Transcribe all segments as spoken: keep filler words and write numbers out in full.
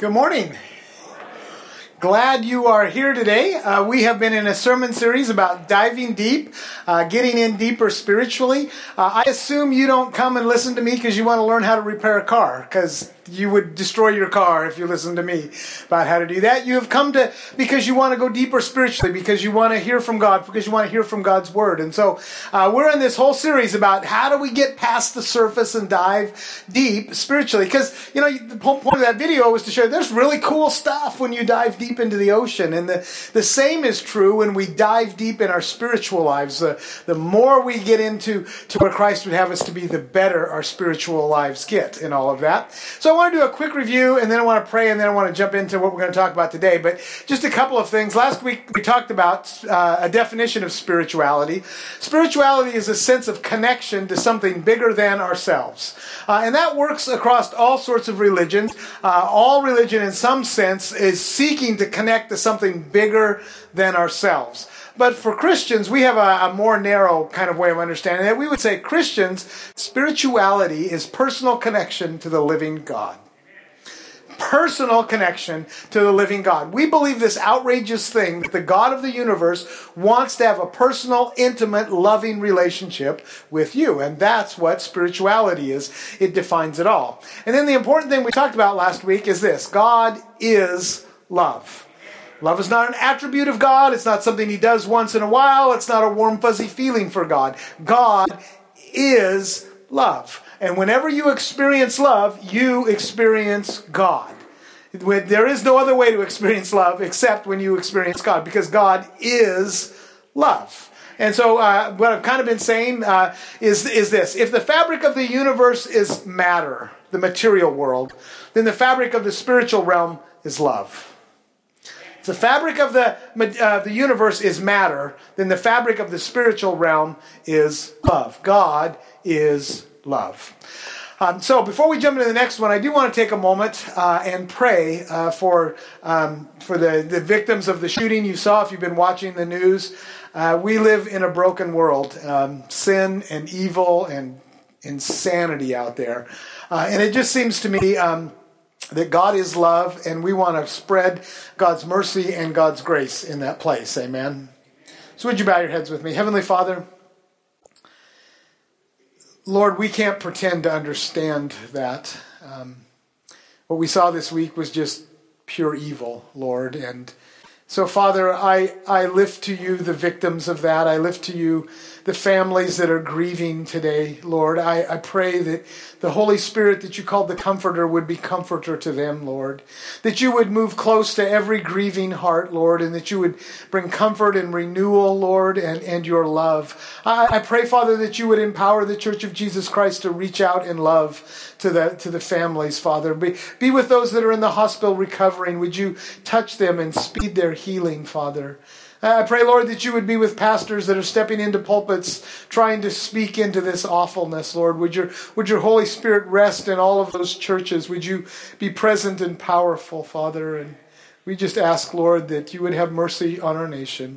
Good morning. Glad you are here today. Uh, we have been in a sermon series about diving deep, uh, getting in deeper spiritually. Uh, I assume you don't come and listen to me because you want to learn how to repair a car, because you would destroy your car if you listened to me about how to do that. You have come to because you want to go deeper spiritually, because you want to hear from God, because you want to hear from God's Word. And so uh, we're in this whole series about how do we get past the surface and dive deep spiritually. Because, you know, the whole point of that video was to show there's really cool stuff when you dive deep into the ocean. And the, the same is true when we dive deep in our spiritual lives. The, the more we get into to where Christ would have us to be, the better our spiritual lives get in all of that. So I want to do a quick review, and then I want to pray, and then I want to jump into what we're going to talk about today. But just a couple of things. Last week we talked about uh, a definition of spirituality. Spirituality is a sense of connection to something bigger than ourselves. Uh, and that works across all sorts of religions. Uh, all religion in some sense is seeking to connect to something bigger than ourselves. But for Christians, we have a, a more narrow kind of way of understanding it. We would say Christians, spirituality is personal connection to the living God. Personal connection to the living God. We believe this outrageous thing that the God of the universe wants to have a personal, intimate, loving relationship with you. And that's what spirituality is. It defines it all. And then the important thing we talked about last week is this. God is love. Love is not an attribute of God. It's not something He does once in a while. It's not a warm, fuzzy feeling for God. God is love. And whenever you experience love, you experience God. There is no other way to experience love except when you experience God, because God is love. And so uh, what I've kind of been saying uh, is, is this. If the fabric of the universe is matter, the material world, then the fabric of the spiritual realm is love. If the fabric of the, uh, the universe is matter, then the fabric of the spiritual realm is love. God is love. Um, so before we jump into the next one, I do want to take a moment uh, and pray uh, for um, for the, the victims of the shooting you saw if you've been watching the news. Uh, we live in a broken world. Um, sin and evil and insanity out there. Uh, and it just seems to me um, that God is love, and we want to spread God's mercy and God's grace in that place. Amen. So would you bow your heads with me? Heavenly Father, Lord, we can't pretend to understand that. Um, what we saw this week was just pure evil, Lord. And so, Father, I, I lift to you the victims of that. I lift to you the families that are grieving today, Lord. I, I pray that the Holy Spirit that you called the Comforter would be comforter to them, Lord. That you would move close to every grieving heart, Lord, and that you would bring comfort and renewal, Lord, and, and your love. I, I pray, Father, that you would empower the Church of Jesus Christ to reach out in love to the, to the families, Father. Be, be with those that are in the hospital recovering. Would you touch them and speed their healing, Father? I pray, Lord, that you would be with pastors that are stepping into pulpits, trying to speak into this awfulness, Lord. Would your, would your Holy Spirit rest in all of those churches? Would you be present and powerful, Father? And we just ask, Lord, that you would have mercy on our nation.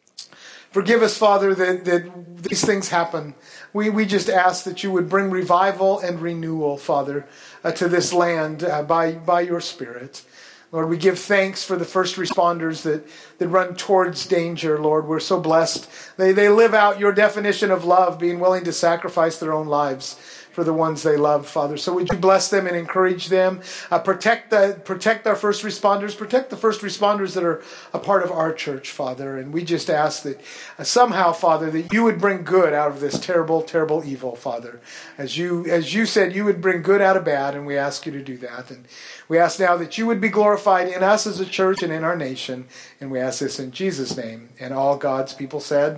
Forgive us, Father, that, that these things happen. We, we just ask that you would bring revival and renewal, Father, uh, to this land uh, by, by your Spirit. Lord, we give thanks for the first responders that, that run towards danger, Lord. We're so blessed. They, they live out your definition of love, being willing to sacrifice their own lives for the ones they love, Father. So would you bless them and encourage them? Uh, protect the protect our first responders. Protect the first responders that are a part of our church, Father. And we just ask that uh, somehow, Father, that you would bring good out of this terrible, terrible evil, Father. As you as you said, you would bring good out of bad, and we ask you to do that. And we ask now that you would be glorified in us as a church and in our nation. And we ask this in Jesus' name. And all God's people said,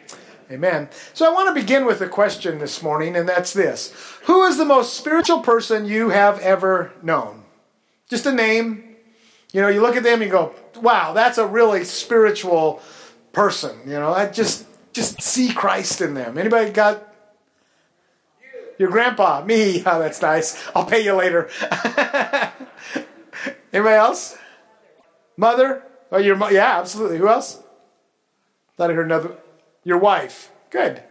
amen. So I want to begin with a question this morning, and that's this. Who is the most spiritual person you have ever known? Just a name. You know, you look at them and you go, wow, that's a really spiritual person. You know, I just just see Christ in them. Anybody got your grandpa? Me. Oh, that's nice. I'll pay you later. Anybody else? Mother? Oh, your mo- yeah, absolutely. Who else? Thought I heard another. Your wife. Good.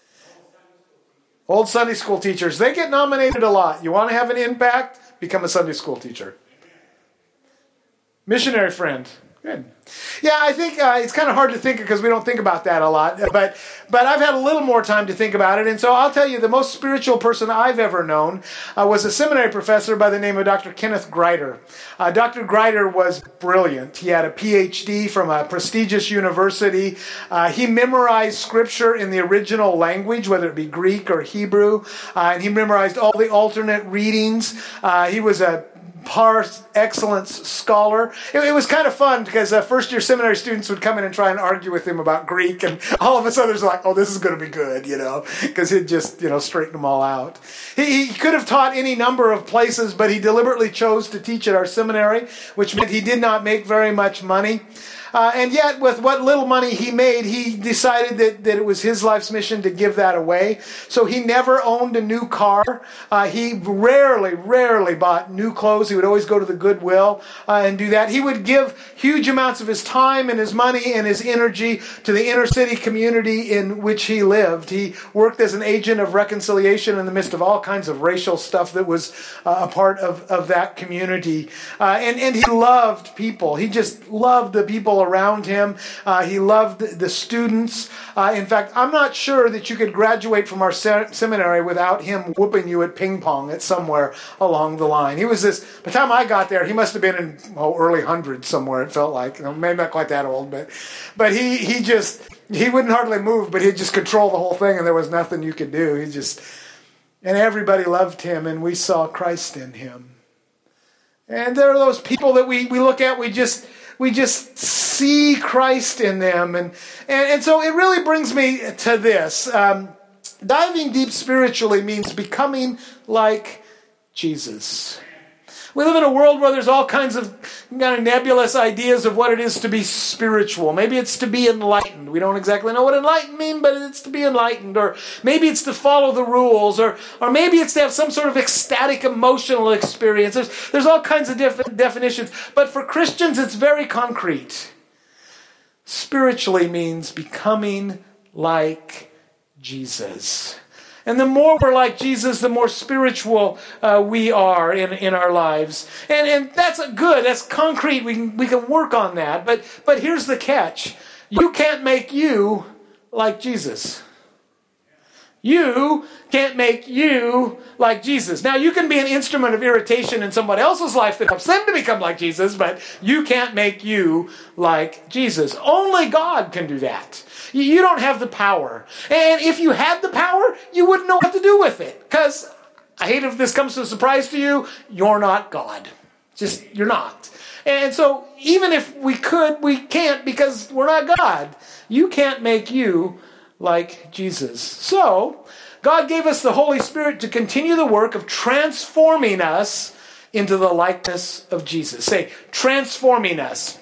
Old Sunday school teachers. They get nominated a lot. You want to have an impact? Become a Sunday school teacher. Missionary friend. Good. Yeah, I think uh, it's kind of hard to think because we don't think about that a lot. But but I've had a little more time to think about it. And so I'll tell you, the most spiritual person I've ever known uh, was a seminary professor by the name of Doctor Kenneth Grider. Uh, Doctor Grider was brilliant. He had a P H D from a prestigious university. Uh, he memorized scripture in the original language, whether it be Greek or Hebrew. Uh, and he memorized all the alternate readings. Uh, he was a par excellence scholar. It, it was kind of fun because uh, first year seminary students would come in and try and argue with him about Greek, and all of us others were like, oh, this is going to be good, you know, because he'd just, you know, straighten them all out. He, he could have taught any number of places, but he deliberately chose to teach at our seminary, which meant he did not make very much money. Uh, and yet, with what little money he made, he decided that, that it was his life's mission to give that away. So he never owned a new car. Uh, he rarely, rarely bought new clothes. He would always go to the Goodwill uh, and do that. He would give huge amounts of his time and his money and his energy to the inner city community in which he lived. He worked as an agent of reconciliation in the midst of all kinds of racial stuff that was uh, a part of, of that community. Uh, and, and he loved people. He just loved the people around him. Uh, he loved the students. Uh, in fact, I'm not sure that you could graduate from our se- seminary without him whooping you at ping pong at somewhere along the line. He was this, by the time I got there, he must have been in oh, early hundreds somewhere, it felt like. You know, maybe not quite that old, but but he, he just, he wouldn't hardly move, but he'd just control the whole thing and there was nothing you could do. He just, and everybody loved him and we saw Christ in him. And there are those people that we, we look at, we just, we just see Christ in them. And, and, and so it really brings me to this. Um, diving deep spiritually means becoming like Jesus. We live in a world where there's all kinds of kind of nebulous ideas of what it is to be spiritual. Maybe it's to be enlightened. We don't exactly know what enlightened means, but it's to be enlightened. Or maybe it's to follow the rules. Or or maybe it's to have some sort of ecstatic emotional experience. There's, there's all kinds of different definitions. But for Christians, it's very concrete. Spiritually means becoming like Jesus. And the more we're like Jesus, the more spiritual uh, we are in, in our lives. And and that's a good, that's concrete. We can, we can work on that. But but here's the catch. You can't make you like Jesus. You can't make you like Jesus. Now, you can be an instrument of irritation in somebody else's life that helps them to become like Jesus, but you can't make you like Jesus. Only God can do that. You don't have the power. And if you had the power, you wouldn't know what to do with it. Because, I hate if this comes as a surprise to you, you're not God. Just, you're not. And so, even if we could, we can't because we're not God. You can't make you like Jesus. So, God gave us the Holy Spirit to continue the work of transforming us into the likeness of Jesus. Say, transforming us.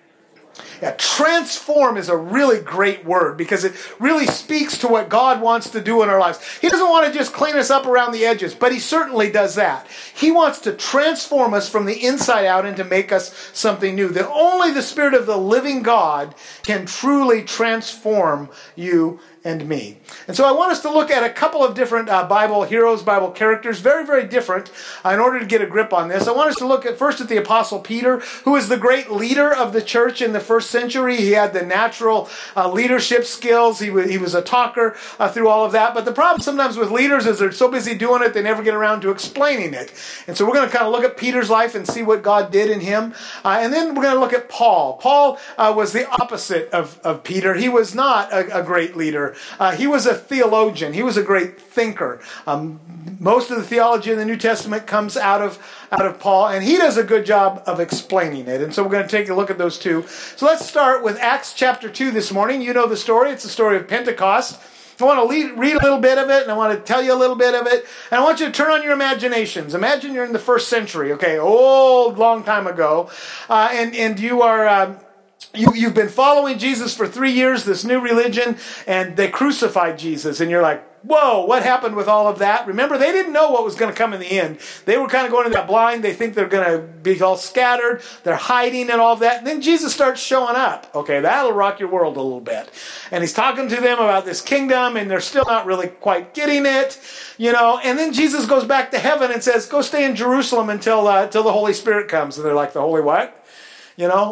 Yeah, transform is a really great word because it really speaks to what God wants to do in our lives. He doesn't want to just clean us up around the edges, but he certainly does that. He wants to transform us from the inside out and to make us something new. That only the Spirit of the living God can truly transform you and me. And so I want us to look at a couple of different uh, Bible heroes, Bible characters, very, very different uh, in order to get a grip on this. I want us to look at first at the Apostle Peter, who was the great leader of the church in the first century. He had the natural uh, leadership skills. He was, he was a talker uh, through all of that. But the problem sometimes with leaders is they're so busy doing it, they never get around to explaining it. And so we're going to kind of look at Peter's life and see what God did in him. Uh, and then we're going to look at Paul. Paul uh, was the opposite of, of Peter. He was not a, a great leader. Uh, he was a theologian. He was a great thinker. Um, most of the theology in the New Testament comes out of, out of Paul, and he does a good job of explaining it. And so we're going to take a look at those two. So let's start with Acts chapter two this morning. You know the story. It's the story of Pentecost. I want to lead, read a little bit of it, and I want to tell you a little bit of it. And I want you to turn on your imaginations. Imagine you're in the first century, okay, old, long time ago, uh, and, and you are... Um, You, you've been following Jesus for three years, this new religion, and they crucified Jesus. And you're like, whoa, what happened with all of that? Remember, they didn't know what was going to come in the end. They were kind of going in that blind. They think they're going to be all scattered. They're hiding and all of that. And then Jesus starts showing up. Okay, that'll rock your world a little bit. And he's talking to them about this kingdom, and they're still not really quite getting it. You know, and then Jesus goes back to heaven and says, go stay in Jerusalem until, uh, until the Holy Spirit comes. And they're like, the Holy what? You know,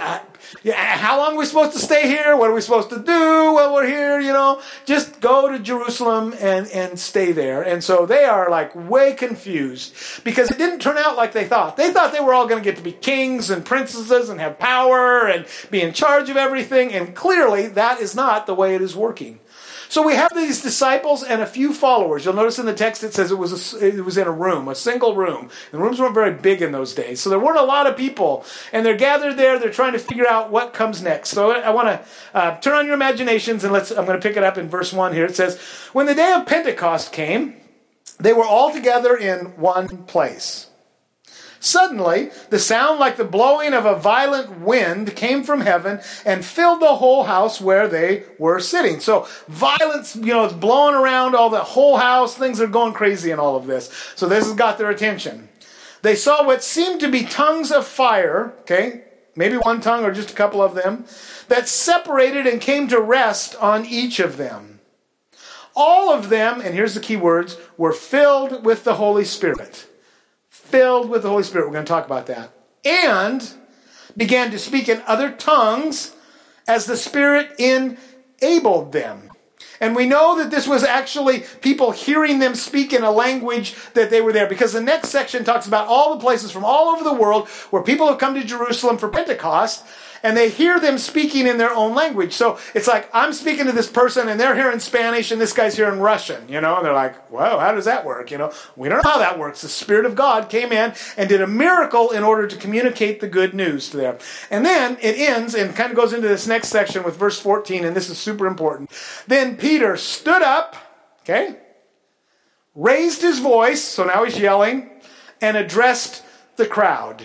how long are we supposed to stay here? What are we supposed to do while we're here? You know, just go to Jerusalem and, and stay there. And so they are like way confused because it didn't turn out like they thought. They thought they were all going to get to be kings and princesses and have power and be in charge of everything. And clearly that is not the way it is working. So we have these disciples and a few followers. You'll notice in the text it says it was a, it was in a room, a single room. The rooms weren't very big in those days, so there weren't a lot of people. And they're gathered there. They're trying to figure out what comes next. So I want to uh, turn on your imaginations, and let's. I'm going to pick it up in verse one here. It says, "When the day of Pentecost came, they were all together in one place. Suddenly, the sound like the blowing of a violent wind came from heaven and filled the whole house where they were sitting." So violence, you know, it's blowing around all the whole house. Things are going crazy in all of this. So this has got their attention. They saw what seemed to be tongues of fire, okay, maybe one tongue or just a couple of them, that separated and came to rest on each of them. All of them, and here's the key words, were filled with the Holy Spirit. Filled with the Holy Spirit. We're going to talk about that. And began to speak in other tongues as the Spirit enabled them. And we know that this was actually people hearing them speak in a language that they were there. Because the next section talks about all the places from all over the world where people have come to Jerusalem for Pentecost. And they hear them speaking in their own language. So it's like, I'm speaking to this person and they're hearing Spanish and this guy's hearing Russian, you know, and they're like, whoa, how does that work? You know, we don't know how that works. The Spirit of God came in and did a miracle in order to communicate the good news to them. And then it ends and kind of goes into this next section with verse fourteen, and this is super important. Then Peter stood up, okay, raised his voice, so now he's yelling, and addressed the crowd.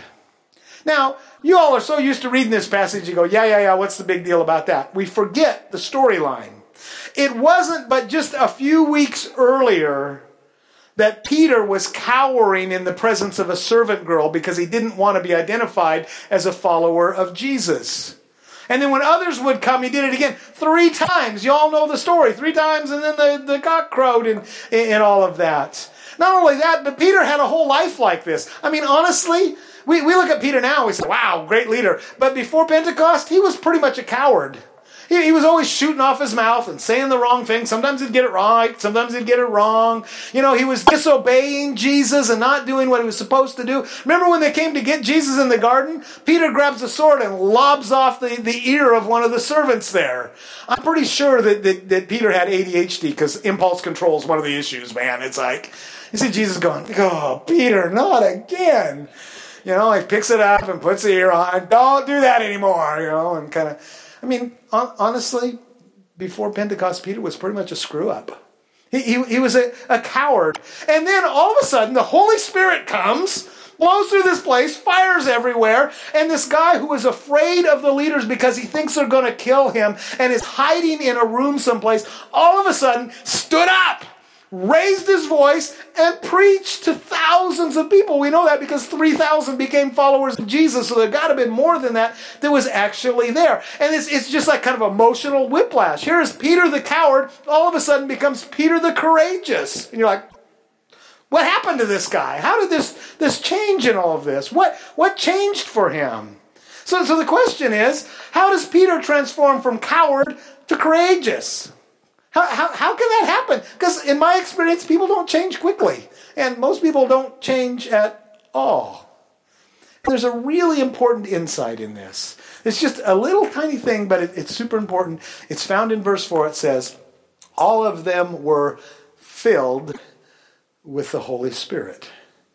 Now, you all are so used to reading this passage, you go, yeah, yeah, yeah, what's the big deal about that? We forget the storyline. It wasn't but just a few weeks earlier that Peter was cowering in the presence of a servant girl because he didn't want to be identified as a follower of Jesus. And then when others would come, he did it again three times. You all know the story. Three times, and then the, the cock crowed and, and all of that. Not only that, but Peter had a whole life like this. I mean, honestly, We we look at Peter now and we say, wow, great leader. But before Pentecost, he was pretty much a coward. He, he was always shooting off his mouth and saying the wrong thing. Sometimes he'd get it right. Sometimes he'd get it wrong. You know, he was disobeying Jesus and not doing what he was supposed to do. Remember when they came to get Jesus in the garden? Peter grabs a sword and lobs off the, the ear of one of the servants there. I'm pretty sure that, that, that Peter had A D H D because impulse control is one of the issues, man. It's like, you see Jesus going, oh, Peter, not again. You know, he picks it up and puts the ear on. Don't do that anymore, you know, and kind of, I mean, on, honestly, before Pentecost, Peter was pretty much a screw-up. He, he, he was a, a coward. And then all of a sudden, the Holy Spirit comes, blows through this place, fires everywhere, and this guy who is afraid of the leaders because he thinks they're going to kill him and is hiding in a room someplace, all of a sudden stood up, raised his voice, and preached to thousands of people. We know that because three thousand became followers of Jesus, so there got to have been more than that that was actually there. And it's, it's just like kind of emotional whiplash. Here is Peter the coward, all of a sudden becomes Peter the courageous. And you're like, what happened to this guy? How did this, this change in all of this? What, what changed for him? So, so the question is, how does Peter transform from coward to courageous? How, how, how can that happen? Because in my experience, people don't change quickly. And most people don't change at all. There's a really important insight in this. It's just a little tiny thing, but it, it's super important. It's found in verse four. It says, all of them were filled with the Holy Spirit.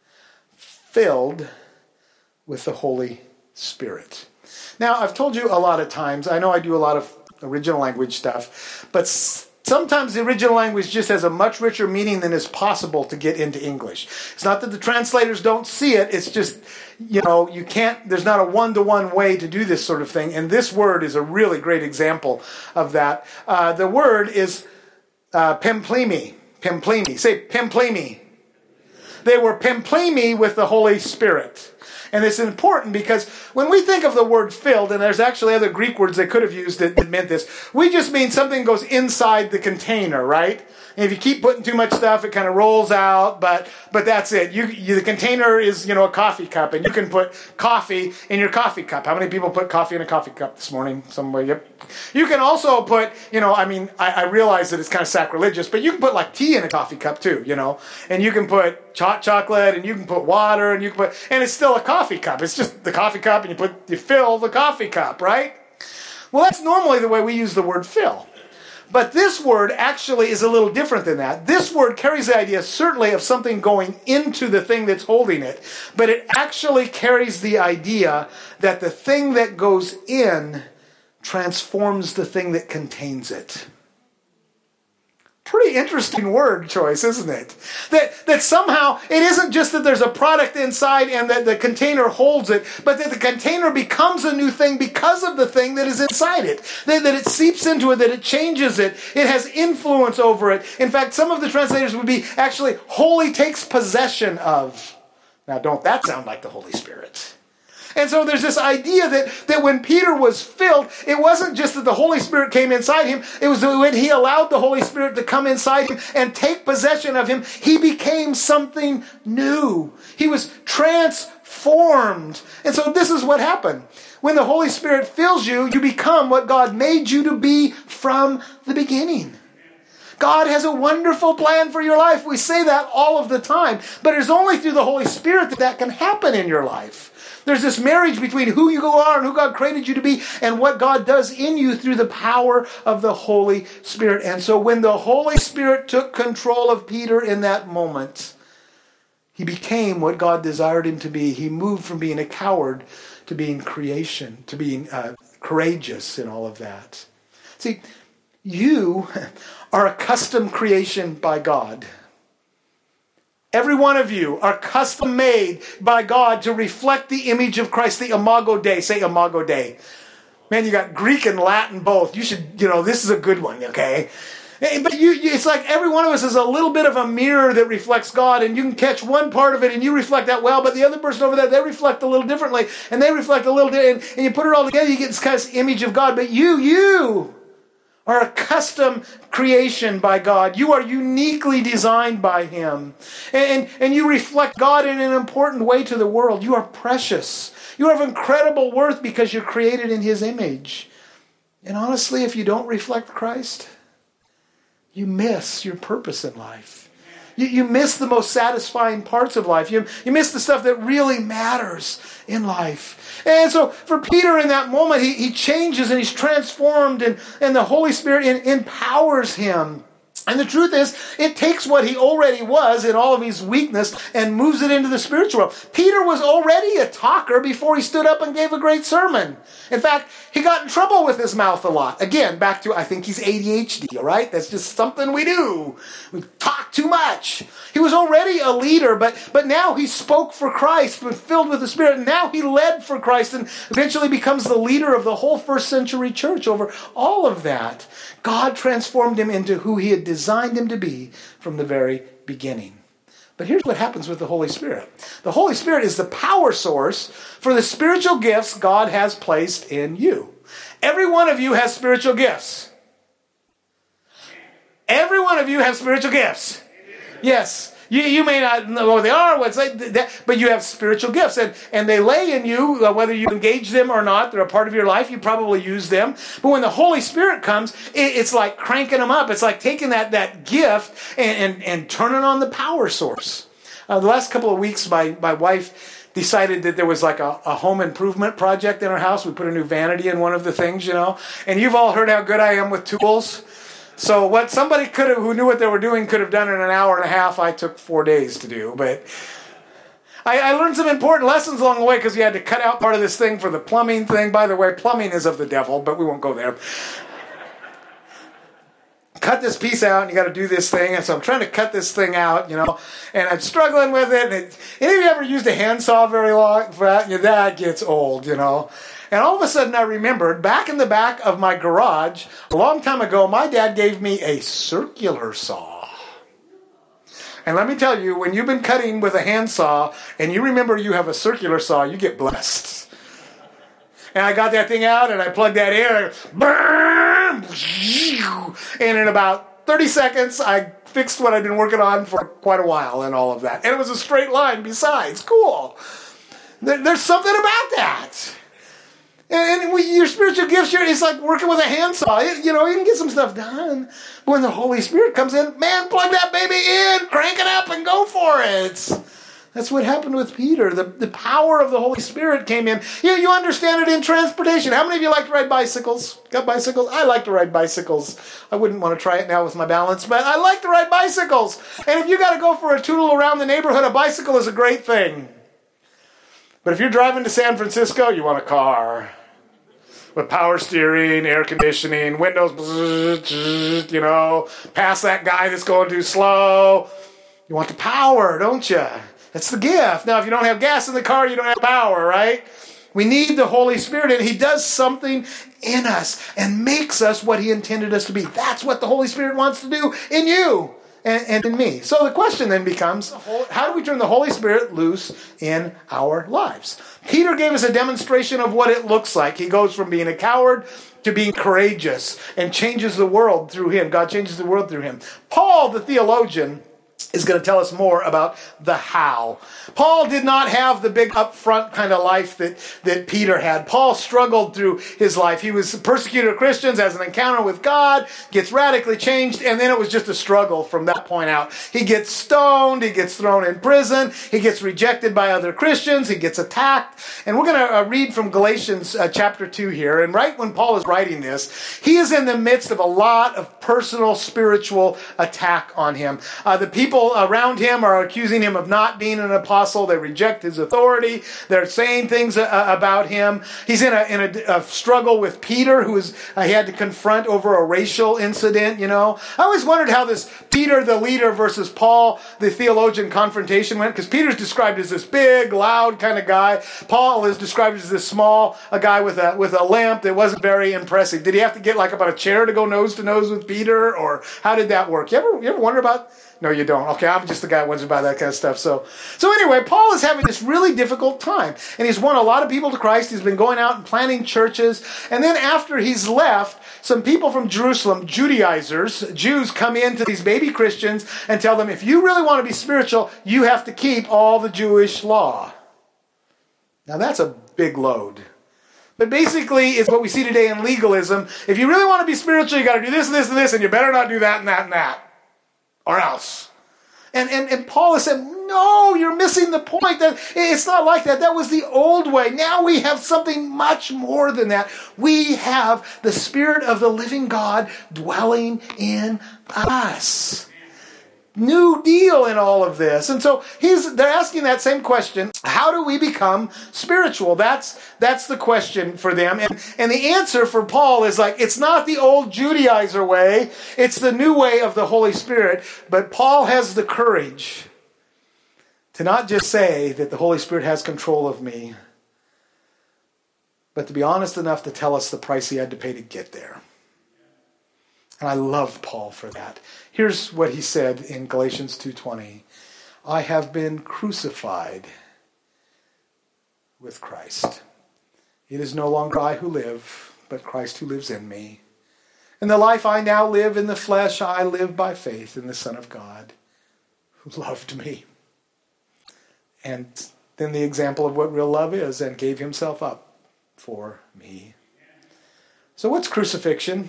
Filled with the Holy Spirit. Now, I've told you a lot of times, I know I do a lot of original language stuff, but sometimes the original language just has a much richer meaning than is possible to get into English. It's not that the translators don't see it, it's just, you know, you can't, there's not a one-to-one way to do this sort of thing, and this word is a really great example of that. Uh, the word is uh, pemplemi. Pemplemi. Say pemplemi. They were pemplemi with the Holy Spirit. And it's important because when we think of the word filled, and there's actually other Greek words they could have used that, that meant this, we just mean something goes inside the container, right? And if you keep putting too much stuff, it kind of rolls out, but but that's it. You, you the container is, you know, a coffee cup, and you can put coffee in your coffee cup. How many people put coffee in a coffee cup this morning? Somebody, yep. You can also put, you know, I mean, I, I realize that it's kind of sacrilegious, but you can put like tea in a coffee cup too, you know, and you can put hot chocolate, and you can put water, and you can put, and it's still a coffee cup. It's just the coffee cup, and you put, you fill the coffee cup, right? Well, that's normally the way we use the word fill. But this word actually is a little different than that. This word carries the idea certainly of something going into the thing that's holding it. But it actually carries the idea that the thing that goes in transforms the thing that contains it. Pretty interesting word choice, isn't it? That that somehow it isn't just that there's a product inside and that the container holds it, but that the container becomes a new thing because of the thing that is inside it. That, that it seeps into it, that it changes it. It has influence over it. In fact, some of the translators would be actually wholly takes possession of. Now, don't that sound like the Holy Spirit? And so there's this idea that, that when Peter was filled, it wasn't just that the Holy Spirit came inside him. It was that when he allowed the Holy Spirit to come inside him and take possession of him, he became something new. He was transformed. And so this is what happened. When the Holy Spirit fills you, you become what God made you to be from the beginning. God has a wonderful plan for your life. We say that all of the time. But it's only through the Holy Spirit that that can happen in your life. There's this marriage between who you are and who God created you to be and what God does in you through the power of the Holy Spirit. And so when the Holy Spirit took control of Peter in that moment, he became what God desired him to be. He moved from being a coward to being creation, to being uh, courageous in all of that. See, you are a custom creation by God. Every one of you are custom made by God to reflect the image of Christ, the Imago Dei. Say Imago Dei. Man, you got Greek and Latin both. You should, you know, this is a good one, okay? But you, it's like every one of us is a little bit of a mirror that reflects God, and you can catch one part of it and you reflect that well, but the other person over there, they reflect a little differently, and they reflect a little different, and, and you put it all together, you get this kind of image of God. But you, you are a custom creation by God. You are uniquely designed by Him. And, and, and you reflect God in an important way to the world. You are precious. You are of incredible worth because you're created in His image. And honestly, if you don't reflect Christ, you miss your purpose in life. You, you miss the most satisfying parts of life. You, you miss the stuff that really matters in life. And so for Peter in that moment, he, he changes and he's transformed, and, and the Holy Spirit in, empowers him. And the truth is, it takes what he already was in all of his weakness and moves it into the spiritual world. Peter was already a talker before he stood up and gave a great sermon. In fact, he got in trouble with his mouth a lot. Again, back to, I think he's A D H D, all right? That's just something we do. We talk too much. He was already a leader, but, but now he spoke for Christ, was filled with the Spirit, and now he led for Christ and eventually becomes the leader of the whole first century church over all of that. God transformed him into who He had designed him to be from the very beginning. But here's what happens with the Holy Spirit. The Holy Spirit is the power source for the spiritual gifts God has placed in you. Every one of you has spiritual gifts. Every one of you has spiritual gifts. Yes. You, you may not know what they are, what's like that, but you have spiritual gifts, and, and they lay in you, uh, whether you engage them or not. They're a part of your life. You probably use them. But when the Holy Spirit comes, it, it's like cranking them up. It's like taking that, that gift and, and, and turning on the power source. Uh, the last couple of weeks, my, my wife decided that there was like a, a home improvement project in our house. We put a new vanity in one of the things, you know. And you've all heard how good I am with tools. So what somebody could have, who knew what they were doing, could have done in an hour and a half, I took four days to do. But I, I learned some important lessons along the way because we had to cut out part of this thing for the plumbing thing. By the way, plumbing is of the devil, but we won't go there. Cut this piece out, and you got to do this thing. And so I'm trying to cut this thing out, you know, and I'm struggling with it. And it, any of you ever used a handsaw very long? For that, that gets old, you know. And all of a sudden I remembered, back in the back of my garage, a long time ago, my dad gave me a circular saw. And let me tell you, when you've been cutting with a handsaw and you remember you have a circular saw, you get blessed. And I got that thing out and I plugged that in and in about thirty seconds, I fixed what I'd been working on for quite a while and all of that. And it was a straight line besides. Cool. There, there's something about that. And, and we, your spiritual gifts, it's like working with a handsaw. It, you know, you can get some stuff done. But when the Holy Spirit comes in, man, plug that baby in, crank it up, and go for it. That's what happened with Peter. The, the power of the Holy Spirit came in. You, you understand it in transportation. How many of you like to ride bicycles? Got bicycles? I like to ride bicycles. I wouldn't want to try it now with my balance, but I like to ride bicycles. And if you got to go for a tootle around the neighborhood, a bicycle is a great thing. But if you're driving to San Francisco, you want a car. With power steering, air conditioning, windows, you know, past that guy that's going too slow. You want the power, don't you? That's the gift. Now, if you don't have gas in the car, you don't have power, right? We need the Holy Spirit, and He does something in us and makes us what He intended us to be. That's what the Holy Spirit wants to do in you and, and in me. So the question then becomes, how do we turn the Holy Spirit loose in our lives? Peter gave us a demonstration of what it looks like. He goes from being a coward to being courageous and changes the world through him. God changes the world through him. Paul, the theologian, is going to tell us more about the how. Paul did not have the big upfront kind of life that, that Peter had. Paul struggled through his life. He was a persecutor of Christians, has an encounter with God, gets radically changed, and then it was just a struggle from that point out. He gets stoned, he gets thrown in prison, he gets rejected by other Christians, he gets attacked. And we're going to uh, read from Galatians uh, chapter two here. And right when Paul is writing this, he is in the midst of a lot of personal spiritual attack on him. Uh, the people People around him are accusing him of not being an apostle. They reject his authority. They're saying things uh, about him. He's in a in a, a struggle with Peter, who is, uh, he had to confront over a racial incident, you know. I always wondered how this Peter, the leader, versus Paul, the theologian, confrontation went, because Peter's described as this big, loud kind of guy. Paul is described as this small, a guy with a with a lamp that wasn't very impressive. Did he have to get like about a chair to go nose to nose with Peter, or how did that work? You ever, you ever wonder about... No, you don't. Okay, I'm just the guy who wonders about that kind of stuff. So, so anyway, Paul is having this really difficult time. And he's won a lot of people to Christ. He's been going out and planting churches. And then after he's left, some people from Jerusalem, Judaizers, Jews, come in to these baby Christians and tell them, if you really want to be spiritual, you have to keep all the Jewish law. Now that's a big load. But basically, it's what we see today in legalism. If you really want to be spiritual, you got to do this and this and this, and you better not do that and that and that. Or else. And, and and Paul has said, no, you're missing the point. That it's not like that. That was the old way. Now we have something much more than that. We have the Spirit of the living God dwelling in us. New deal in all of this. And so he's they're asking that same question. How do we become spiritual? That's that's the question for them. And, and the answer for Paul is like, it's not the old Judaizer way. It's the new way of the Holy Spirit. But Paul has the courage to not just say that the Holy Spirit has control of me, but to be honest enough to tell us the price he had to pay to get there. And I love Paul for that. Here's what he said in Galatians two twenty. I have been crucified with Christ. It is no longer I who live, but Christ who lives in me. And the life I now live in the flesh, I live by faith in the Son of God, who loved me. And then the example of what real love is, and gave himself up for me. So what's crucifixion?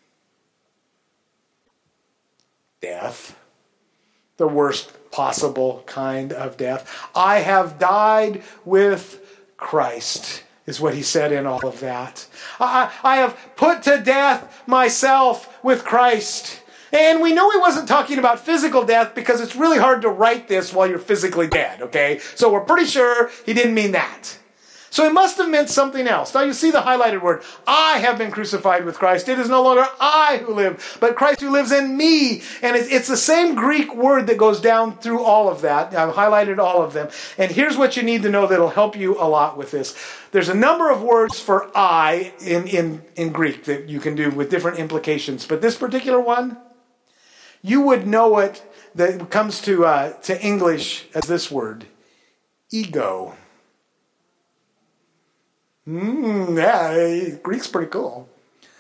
Death. The worst possible kind of death. I have died with Christ, is what he said in all of that. I, I have put to death myself with Christ. And we know he wasn't talking about physical death because it's really hard to write this while you're physically dead, okay? So we're pretty sure he didn't mean that. So it must have meant something else. Now you see the highlighted word. I have been crucified with Christ. It is no longer I who live, but Christ who lives in me. And it's, it's the same Greek word that goes down through all of that. I've highlighted all of them. And here's what you need to know that'll help you a lot with this. There's a number of words for I in, in, in Greek that you can do with different implications. But this particular one, you would know it that comes to uh, to English as this word, ego. Mm, yeah, Greek's pretty cool.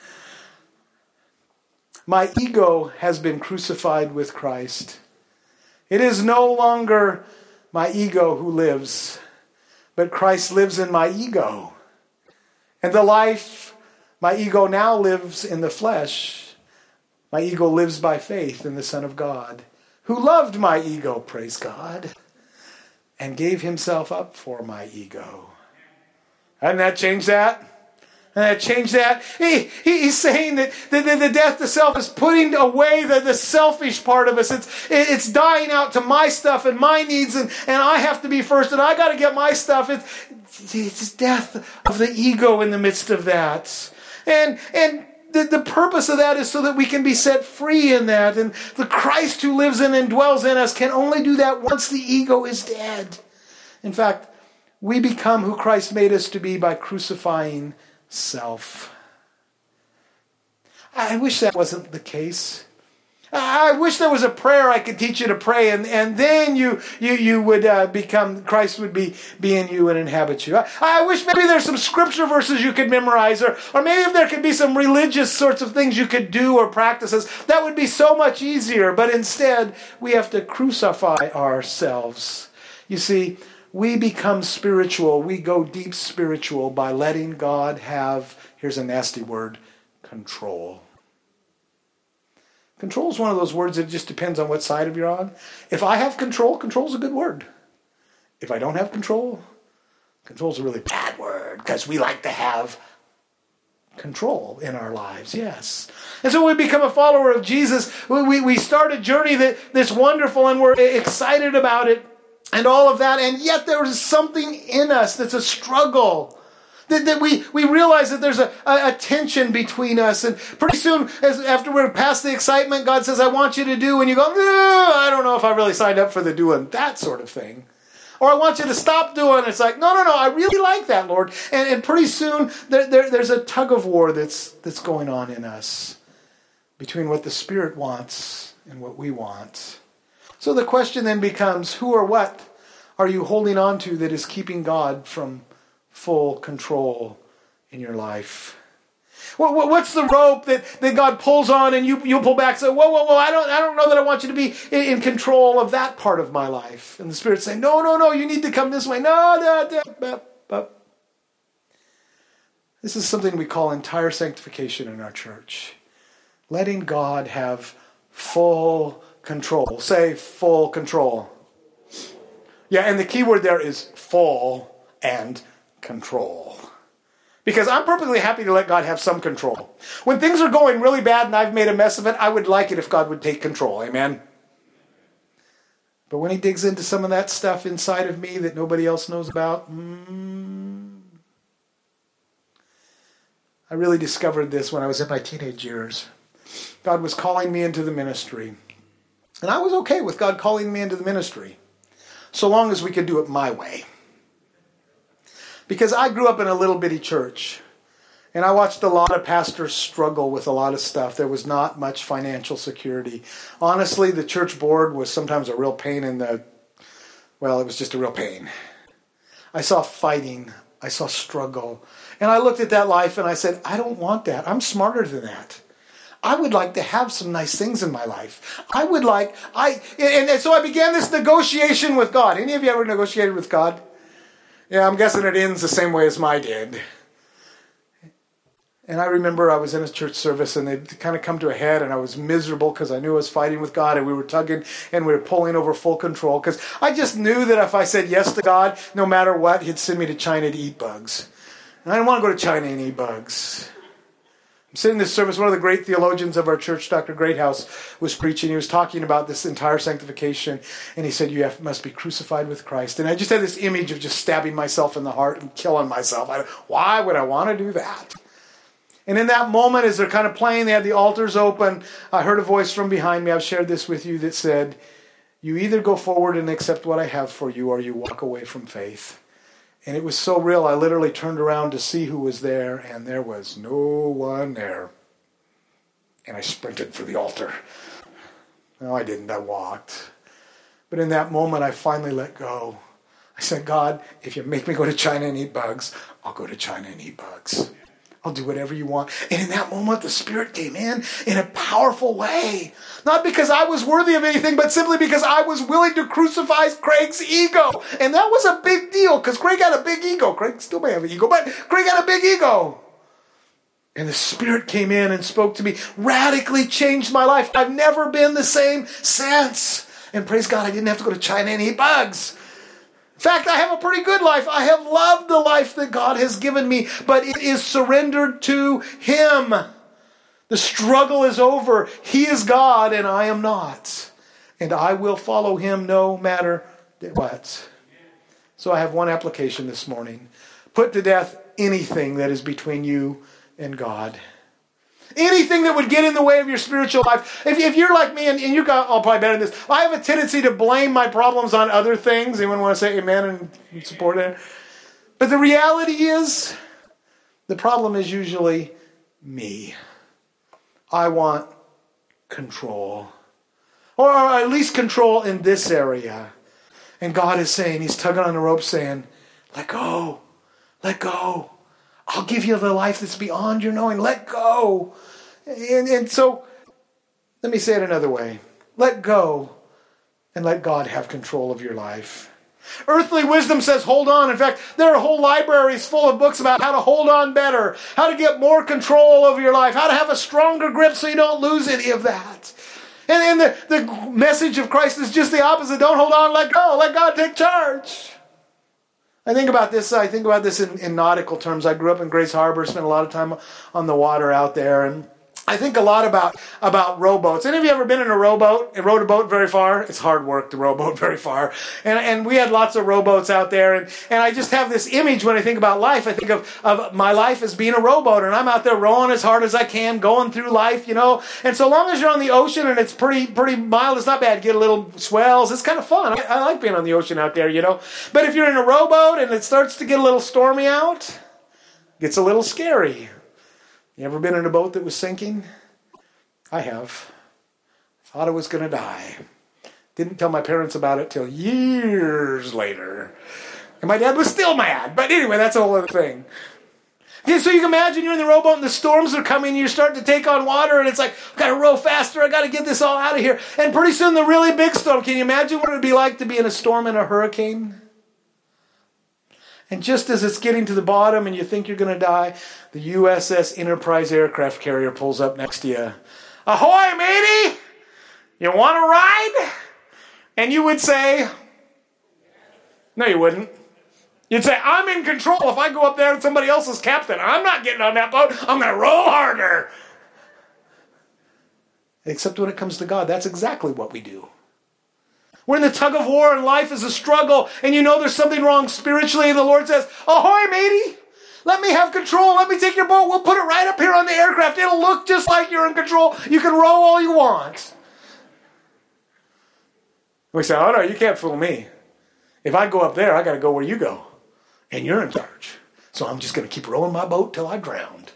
My ego has been crucified with Christ. It is no longer my ego who lives, but Christ lives in my ego. And the life my ego now lives in the flesh, my ego lives by faith in the Son of God, who loved my ego, praise God, and gave himself up for my ego. Hasn't that changed that? Hasn't that changed that? He, he, he's saying that the, the, the death to self is putting away the, the selfish part of us. It's, it's dying out to my stuff and my needs, and, and I have to be first, and I got to get my stuff. It's, it's death of the ego in the midst of that. And, and the, the purpose of that is so that we can be set free in that. And the Christ who lives in and dwells in us can only do that once the ego is dead. In fact, we become who Christ made us to be by crucifying self. I wish that wasn't the case. I wish there was a prayer I could teach you to pray, and, and then you you you would uh, become, Christ would be, be in you and inhabit you. I, I wish maybe there's some scripture verses you could memorize, or, or maybe if there could be some religious sorts of things you could do or practices. That would be so much easier, but instead we have to crucify ourselves. You see, we become spiritual, we go deep spiritual by letting God have, here's a nasty word, control. Control is one of those words that just depends on what side of you're on. If I have control, control is a good word. If I don't have control, control is a really bad word, because we like to have control in our lives, yes. And so when we become a follower of Jesus, we, we start a journey that, that's wonderful, and we're excited about it and all of that, and yet there is something in us that's a struggle. That, that we, we realize that there's a, a, a tension between us. And pretty soon, as after we're past the excitement, God says, I want you to do, and you go, no, I don't know if I really signed up for the doing that sort of thing. Or I want you to stop doing it. It's like, no, no, no, I really like that, Lord. And, and pretty soon, there, there, there's a tug of war that's, that's going on in us between what the Spirit wants and what we want. So the question then becomes, who or what are you holding on to that is keeping God from full control in your life? Well, what's the rope that, that God pulls on and you you pull back and say, whoa, whoa, whoa, I don't, I don't know that I want you to be in, in control of that part of my life. And the Spirit's saying, no, no, no, you need to come this way. No, no, no, no, no. This is something we call entire sanctification in our church. Letting God have full control. Say full control. Yeah, and the key word there is full and control. Because I'm perfectly happy to let God have some control. When things are going really bad and I've made a mess of it, I would like it if God would take control. Amen? But when he digs into some of that stuff inside of me that nobody else knows about, mm, I really discovered this when I was in my teenage years. God was calling me into the ministry. And I was okay with God calling me into the ministry, so long as we could do it my way. Because I grew up in a little bitty church, and I watched a lot of pastors struggle with a lot of stuff. There was not much financial security. Honestly, the church board was sometimes a real pain in the, well, it was just a real pain. I saw fighting. I saw struggle. And I looked at that life and I said, I don't want that. I'm smarter than that. I would like to have some nice things in my life. I would like, I, and, and so I began this negotiation with God. Any of you ever negotiated with God? Yeah, I'm guessing it ends the same way as mine did. And I remember I was in a church service and they'd kind of come to a head and I was miserable because I knew I was fighting with God and we were tugging and we were pulling over full control because I just knew that if I said yes to God, no matter what, he'd send me to China to eat bugs. And I didn't want to go to China and eat bugs. I'm sitting in this service, one of the great theologians of our church, Doctor Greathouse, was preaching. He was talking about this entire sanctification, and he said, you have, must be crucified with Christ. And I just had this image of just stabbing myself in the heart and killing myself. I, why would I want to do that? And in that moment, as they're kind of playing, they had the altars open, I heard a voice from behind me, I've shared this with you, that said, you either go forward and accept what I have for you, or you walk away from faith. And it was so real, I literally turned around to see who was there, and there was no one there. And I sprinted for the altar. No, I didn't. I walked. But in that moment, I finally let go. I said, God, if you make me go to China and eat bugs, I'll go to China and eat bugs. I'll do whatever you want. And in that moment, the Spirit came in in a powerful way. Not because I was worthy of anything, but simply because I was willing to crucify Craig's ego. And that was a big deal, because Craig had a big ego. Craig still may have an ego, but Craig had a big ego. And the Spirit came in and spoke to me, radically changed my life. I've never been the same since. And praise God, I didn't have to go to China and eat bugs. In fact, I have a pretty good life. I have loved the life that God has given me, but it is surrendered to Him. The struggle is over. He is God and I am not. And I will follow Him no matter what. So I have one application this morning. Put to death anything that is between you and God. Anything that would get in the way of your spiritual life. If, if you're like me, and, and you got all probably better than this, I have a tendency to blame my problems on other things. Anyone want to say amen and support it? But the reality is, the problem is usually me. I want control. Or at least control in this area. And God is saying, He's tugging on the rope saying, let go. Let go. I'll give you the life that's beyond your knowing. Let go. And, and so, let me say it another way. Let go and let God have control of your life. Earthly wisdom says hold on. In fact, there are whole libraries full of books about how to hold on better, how to get more control over your life, how to have a stronger grip so you don't lose any of that. And, and the, the message of Christ is just the opposite. Don't hold on, let go. Let God take charge. I think about this, I think about this in, in nautical terms. I grew up in Grace Harbor, spent a lot of time on the water out there, and I think a lot about, about rowboats. Any of you ever been in a rowboat and rowed a boat very far? It's hard work to row a boat very far. And, and we had lots of rowboats out there, and, and I just have this image when I think about life. I think of, of my life as being a rowboat, and I'm out there rowing as hard as I can, going through life, you know. And so long as you're on the ocean and it's pretty pretty mild, it's not bad. Get a little swells. It's kind of fun. I, I like being on the ocean out there, you know. But if you're in a rowboat and it starts to get a little stormy out, it gets a little scary. You ever been in a boat that was sinking? I have. Thought I was going to die. Didn't tell my parents about it till years later. And my dad was still mad. But anyway, that's a whole other thing. Okay, so you can imagine you're in the rowboat and the storms are coming and you're starting to take on water and it's like, I've got to row faster. I've got to get this all out of here. And pretty soon the really big storm. Can you imagine what it would be like to be in a storm in a hurricane? And just as it's getting to the bottom and you think you're going to die, the U S S Enterprise aircraft carrier pulls up next to you. Ahoy, matey! You want to ride? And you would say, no, you wouldn't. You'd say, I'm in control. If I go up there and somebody else is captain, I'm not getting on that boat. I'm going to row harder. Except when it comes to God, that's exactly what we do. We're in the tug of war and life is a struggle and you know there's something wrong spiritually and the Lord says, ahoy, matey, let me have control. Let me take your boat. We'll put it right up here on the aircraft. It'll look just like you're in control. You can row all you want. We say, oh no, you can't fool me. If I go up there, I got to go where you go. And you're in charge. So I'm just going to keep rowing my boat till I drowned.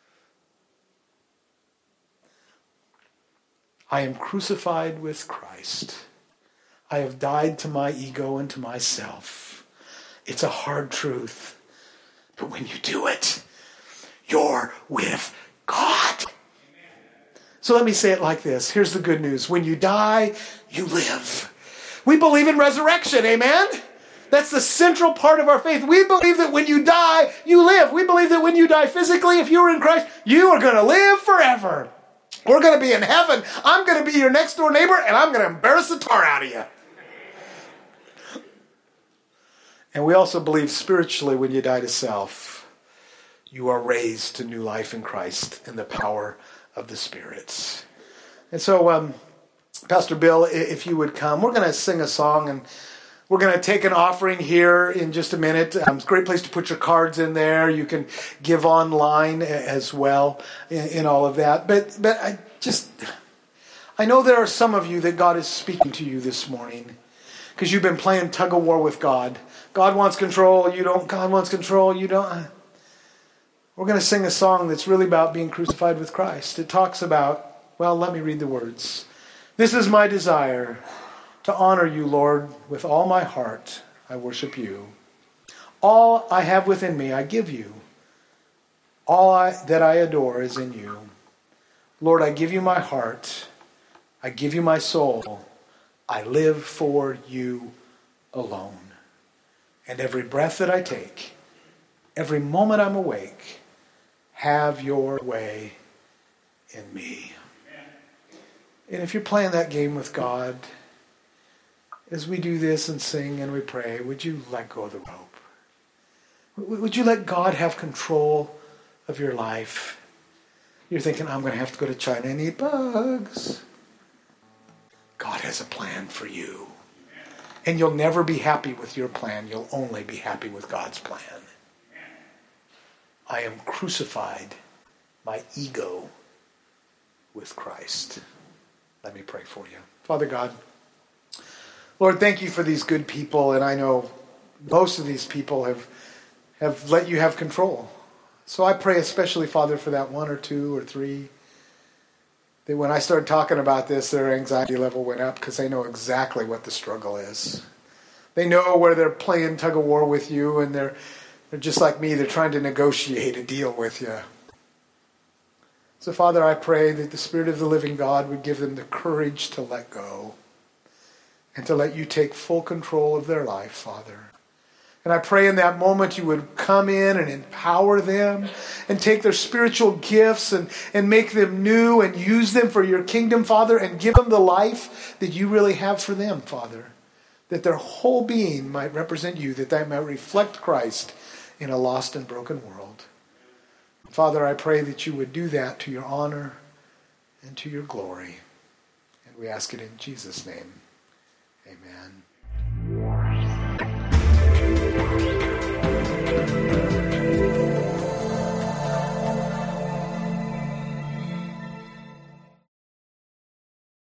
I am crucified with Christ. I have died to my ego and to myself. It's a hard truth. But when you do it, you're with God. So let me say it like this. Here's the good news. When you die, you live. We believe in resurrection, amen? That's the central part of our faith. We believe that when you die, you live. We believe that when you die physically, if you are in Christ, you are going to live forever. We're going to be in heaven. I'm going to be your next door neighbor, and I'm going to embarrass the tar out of you. And we also believe spiritually when you die to self, you are raised to new life in Christ in the power of the Spirit. And so, um, Pastor Bill, if you would come, we're going to sing a song and we're going to take an offering here in just a minute. Um, it's a great place to put your cards in there. You can give online as well in, in all of that. But, but I just, I know there are some of you that God is speaking to you this morning because you've been playing tug of war with God. God wants control, you don't. God wants control, you don't. We're going to sing a song that's really about being crucified with Christ. It talks about, well, let me read the words. This is my desire, to honor you, Lord, with all my heart. I worship you. All I have within me, I give you. All I, that I adore is in you. Lord, I give you my heart. I give you my soul. I live for you alone. And every breath that I take, every moment I'm awake, have your way in me. And if you're playing that game with God, as we do this and sing and we pray, would you let go of the rope? Would you let God have control of your life? You're thinking, I'm going to have to go to China and eat bugs. God has a plan for you. And you'll never be happy with your plan. You'll only be happy with God's plan. I am crucified, my ego, with Christ. Let me pray for you. Father God, Lord, thank you for these good people. And I know most of these people have, have let you have control. So I pray especially, Father, for that one or two or three, that when I started talking about this, their anxiety level went up because they know exactly what the struggle is. They know where they're playing tug of war with you, and they're they're just like me. They're trying to negotiate a deal with you. So, Father, I pray that the Spirit of the living God would give them the courage to let go and to let you take full control of their life, Father. And I pray in that moment you would come in and empower them and take their spiritual gifts and, and make them new and use them for your kingdom, Father, and give them the life that you really have for them, Father. That their whole being might represent you, that they might reflect Christ in a lost and broken world. Father, I pray that you would do that to your honor and to your glory. And we ask it in Jesus' name. Amen.